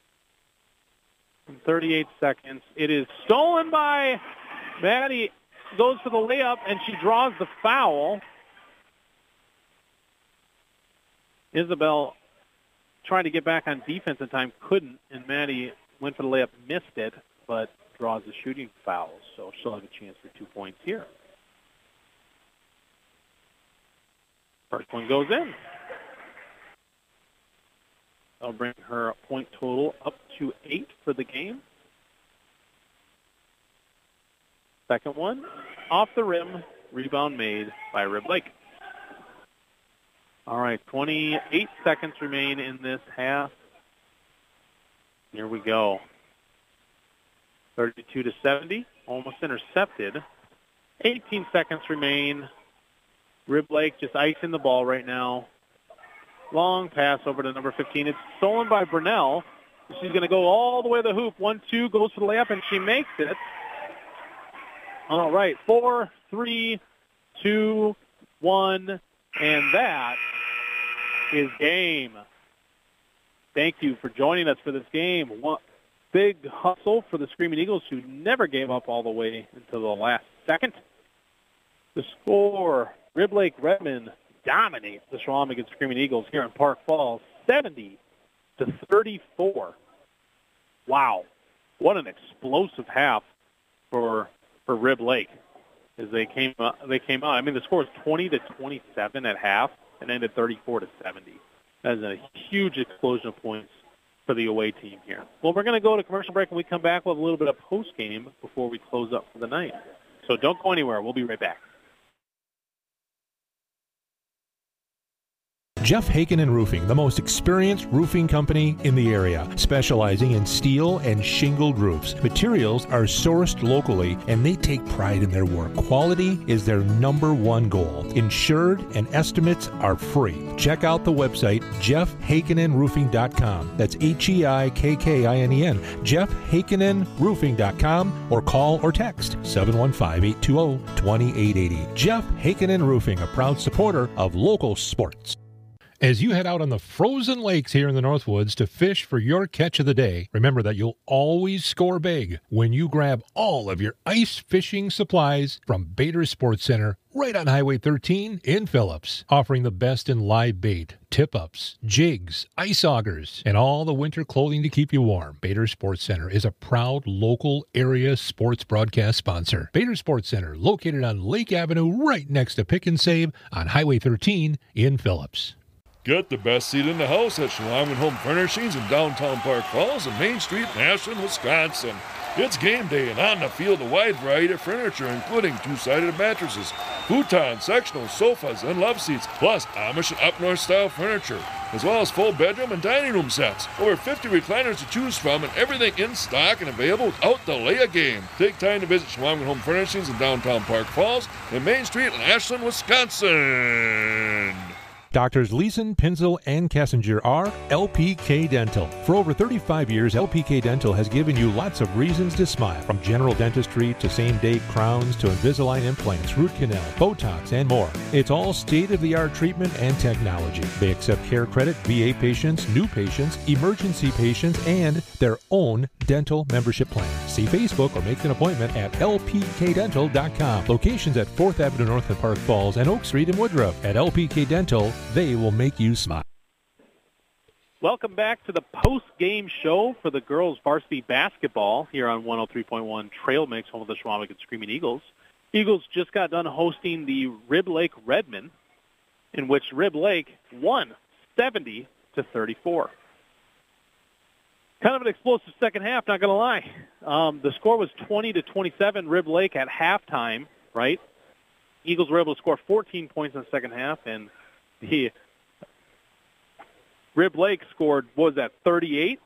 In thirty-eight seconds, it is stolen by Maddie. Goes for the layup, and she draws the foul. Isabel trying to get back on defense in time, couldn't, and Maddie went for the layup, missed it, but draws the shooting foul, so she'll have a chance for two points here. First one goes in. That'll bring her point total up to eight for the game. Second one, off the rim, rebound made by Rib Lake. All right, twenty-eight seconds remain in this half. Here we go. thirty-two to seventy, almost intercepted. eighteen seconds remain. Rib Lake just icing the ball right now. Long pass over to number fifteen. It's stolen by Burnell. She's going to go all the way to the hoop. One, two, goes for the layup, and she makes it. All right, four, three, two, one, and that is game. Thank you for joining us for this game. One big hustle for the Screaming Eagles, who never gave up all the way until the last second. The score, Rib Lake Redmond dominates the Schwalm Screaming Eagles here in Park Falls, seventy to thirty-four. Wow, what an explosive half for for Rib Lake as they came uh, they came out. I mean, the score is twenty to twenty-seven at half and ended thirty-four to seventy. That is a huge explosion of points for the away team here. Well, we're going to go to commercial break, and we come back with a little bit of post game before we close up for the night. So don't go anywhere. We'll be right back. Jeff Hakenin Roofing, the most experienced roofing company in the area, specializing in steel and shingled roofs. Materials are sourced locally, and they take pride in their work. Quality is their number one goal. Insured and estimates are free. Check out the website, jeff hakenin roofing dot com. That's H E I K K I N E N, jeff hakenin roofing dot com, or call or text seven one five, eight two zero, two eight eight zero. Jeff Hakenin Roofing, a proud supporter of local sports. As you head out on the frozen lakes here in the Northwoods to fish for your catch of the day, remember that you'll always score big when you grab all of your ice fishing supplies from Bader Sports Center right on Highway thirteen in Phillips, offering the best in live bait, tip-ups, jigs, ice augers, and all the winter clothing to keep you warm. Bader Sports Center is a proud local area sports broadcast sponsor. Bader Sports Center, located on Lake Avenue right next to Pick and Save on Highway thirteen in Phillips. Get the best seat in the house at Shalom Home Furnishings in downtown Park Falls and Main Street in Ashland, Wisconsin. It's game day, and on the field, a wide variety of furniture, including two-sided mattresses, futons, sectional sofas, and love seats, plus Amish and up-north style furniture, as well as full bedroom and dining room sets. Over fifty recliners to choose from, and everything in stock and available without delay a game. Take time to visit Shalom Home Furnishings in downtown Park Falls and Main Street in Ashland, Wisconsin. Doctors Leeson, Pinzel, and Kessinger are L P K Dental. For over thirty-five years, L P K Dental has given you lots of reasons to smile. From general dentistry to same-day crowns to Invisalign implants, root canal, Botox, and more. It's all state-of-the-art treatment and technology. They accept care credit, V A patients, new patients, emergency patients, and their own dental membership plan. See Facebook or make an appointment at L P K dental dot com. Locations at fourth Avenue North in Park Falls and Oak Street in Woodruff. At L P K Dental, they will make you smile. Welcome back to the post-game show for the girls varsity basketball here on one oh three point one Trail Mix, home of the Chequamegon Screaming Eagles. Eagles just got done hosting the Rib Lake Redmen, in which Rib Lake won seventy to thirty-four. Kind of an explosive second half, not going to lie. Um, the score was twenty to twenty-seven, Rib Lake at halftime, right? Eagles were able to score fourteen points in the second half, and the Rib Lake scored, what was that, thirty-eight?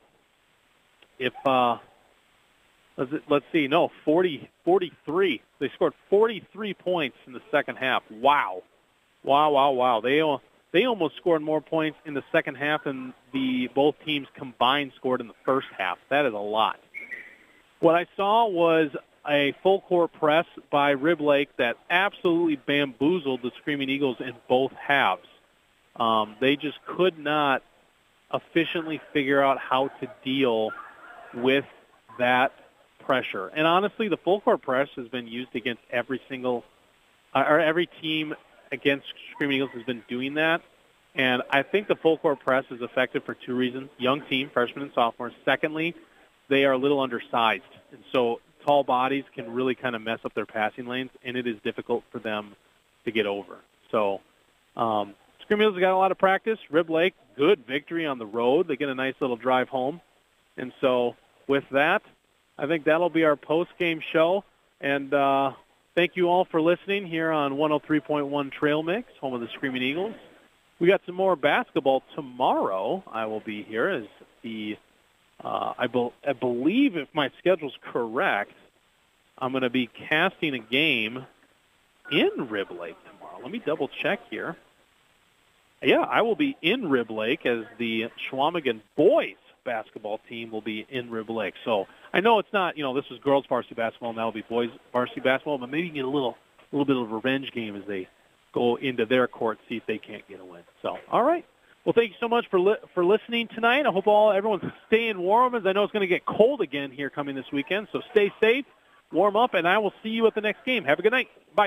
If, uh, let's, let's see, no, forty, forty-three. They scored forty-three points in the second half. Wow. Wow, wow, wow. They they almost scored more points in the second half than the both teams combined scored in the first half. That is a lot. What I saw was a full-court press by Rib Lake that absolutely bamboozled the Screaming Eagles in both halves. Um, they just could not efficiently figure out how to deal with that pressure. And honestly, the full-court press has been used against every single, uh, or every team against Screaming Eagles has been doing that. And I think the full-court press is effective for two reasons. Young team, freshmen and sophomores. Secondly, they are a little undersized. And so tall bodies can really kind of mess up their passing lanes, and it is difficult for them to get over. So um, Screaming Eagles got a lot of practice. Rib Lake, good victory on the road. They get a nice little drive home. And so with that, I think that'll be our post-game show. And uh, thank you all for listening here on one oh three point one Trail Mix, home of the Screaming Eagles. We got some more basketball tomorrow. I will be here as the, uh, I, be- I believe if my schedule's correct, I'm going to be casting a game in Rib Lake tomorrow. Let me double check here. Yeah, I will be in Rib Lake as the Chequamegon boys basketball team will be in Rib Lake. So I know it's not, you know, this is girls varsity basketball, and that will be boys varsity basketball, but maybe you get a little, little bit of a revenge game as they go into their court, see if they can't get a win. So, all right. Well, thank you so much for li- for listening tonight. I hope all everyone's staying warm, as I know it's going to get cold again here coming this weekend. So stay safe, warm up, and I will see you at the next game. Have a good night. Bye.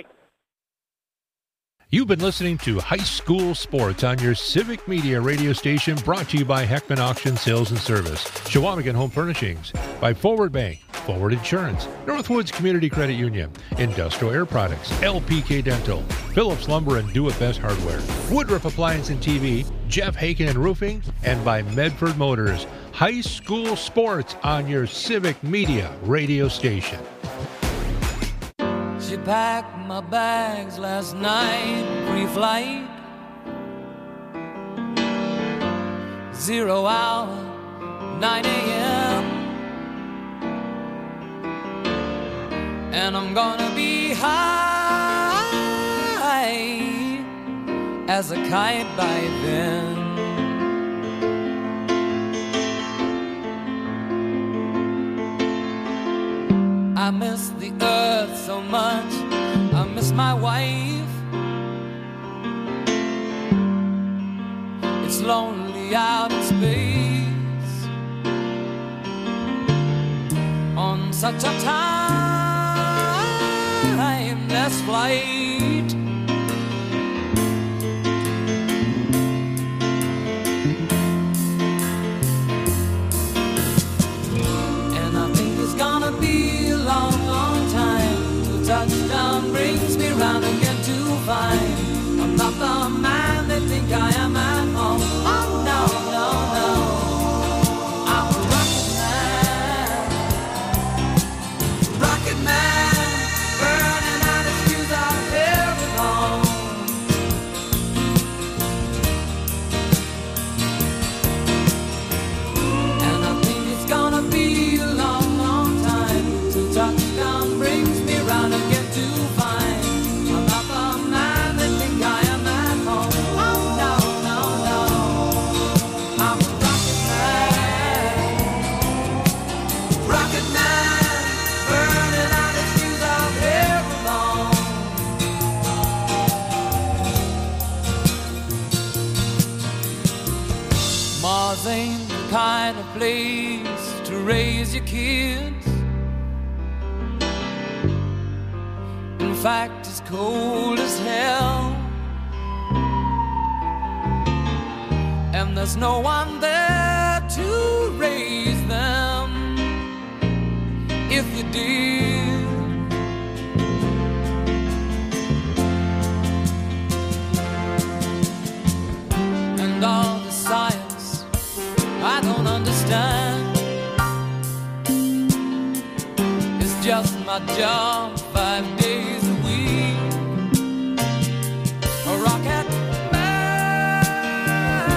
You've been listening to High School Sports on your Civic Media radio station, brought to you by Heckman Auction Sales and Service, Chequamegon Home Furnishings, by Forward Bank, Forward Insurance, Northwoods Community Credit Union, Industrial Air Products, L P K Dental, Phillips Lumber and Do It Best Hardware, Woodruff Appliance and T V, Jeff Hakenin Roofing, and by Medford Motors. High School Sports on your Civic Media radio station. She packed my bags last night, pre-flight. zero hour, nine a.m. And I'm gonna be high as a kite by then. I miss the earth so much, I miss my wife. It's lonely out in space on such a timeless flight. And I think it's gonna be a long, long time till touchdown brings me round again to find I'm not the man they think I am at home. Oh no, no, no, I'm a rocket man, rocket man, burning out his fuse out here alone. And I think it's gonna be a long, long time till touchdown brings me round again to find I'm not the man they think I am at home. Oh no, no, no, I'm a rocket man, rocket man, burning out his fuse out here alone. Mars ain't the kind of place to raise your kids. In fact, it's cold as hell, and there's no one there to raise them if you did. And all the science I don't understand, it's just my job five days a week. A rocket man,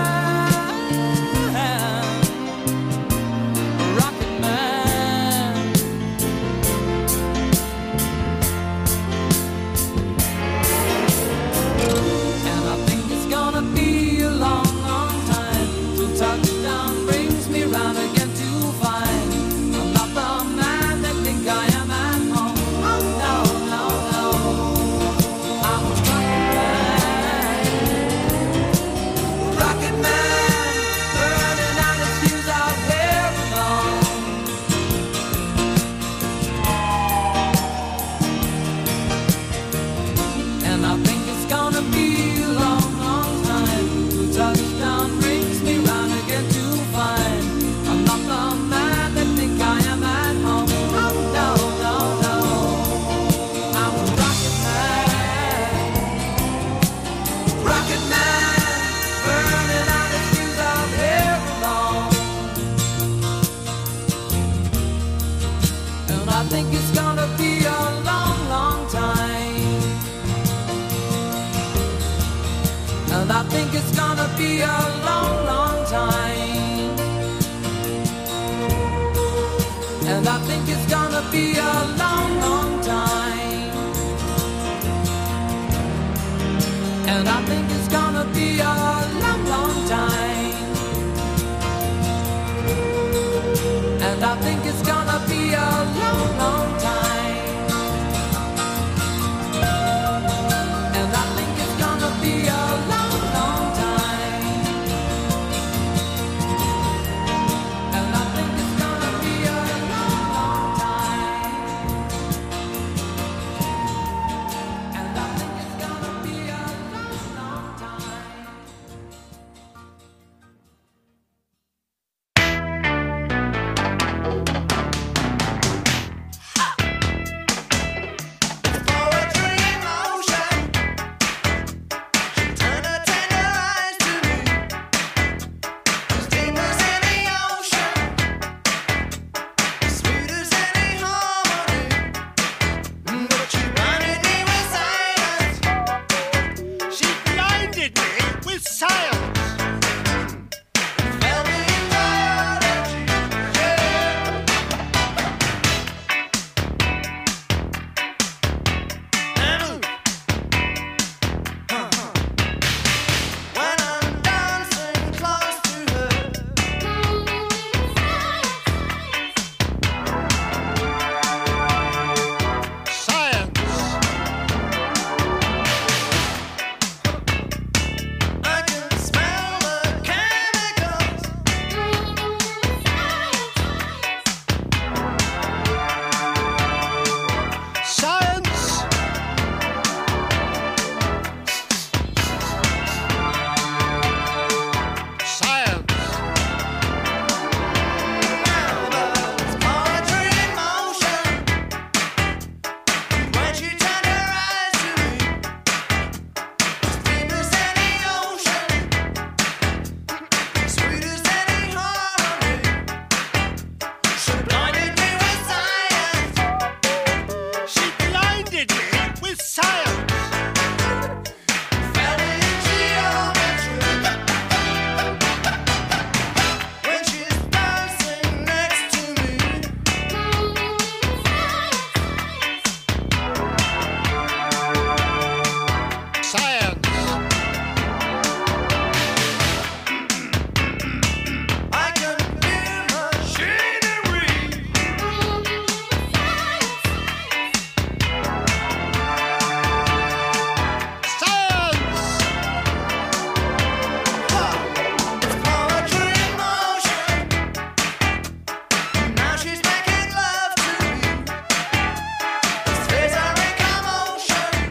a rocket man. And I think it's gonna be a long, long time till touchdown brings me round again to find I'm not the man they think I am at home. Oh no, no, no, I'm a rocket man, rocket man, burning out his fuse out here alone. And I think it's gonna be a long, long time till touchdown brings me round again to find I'm not the man they think I am at home. Oh no, no, no, I'm a rocket man, rocket man, burning out his fuse out here alone. And I think it's gonna be a long, long time. And I think it's gonna be a long, long time. And I think it's gonna be a long, long time. And I think it's gonna be a